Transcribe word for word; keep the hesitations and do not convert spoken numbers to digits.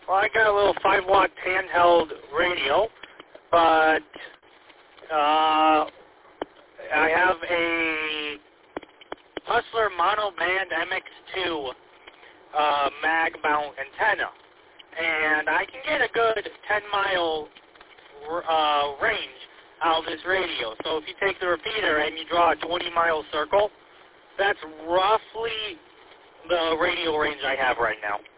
Well, I got a little five watt handheld radio, but uh, I have a Hustler Mono Band M X two uh, mag mount antenna, and I can get a good ten mile uh, range out of this radio. So if you take the repeater and you draw a twenty mile circle, that's roughly the radio range I have right now.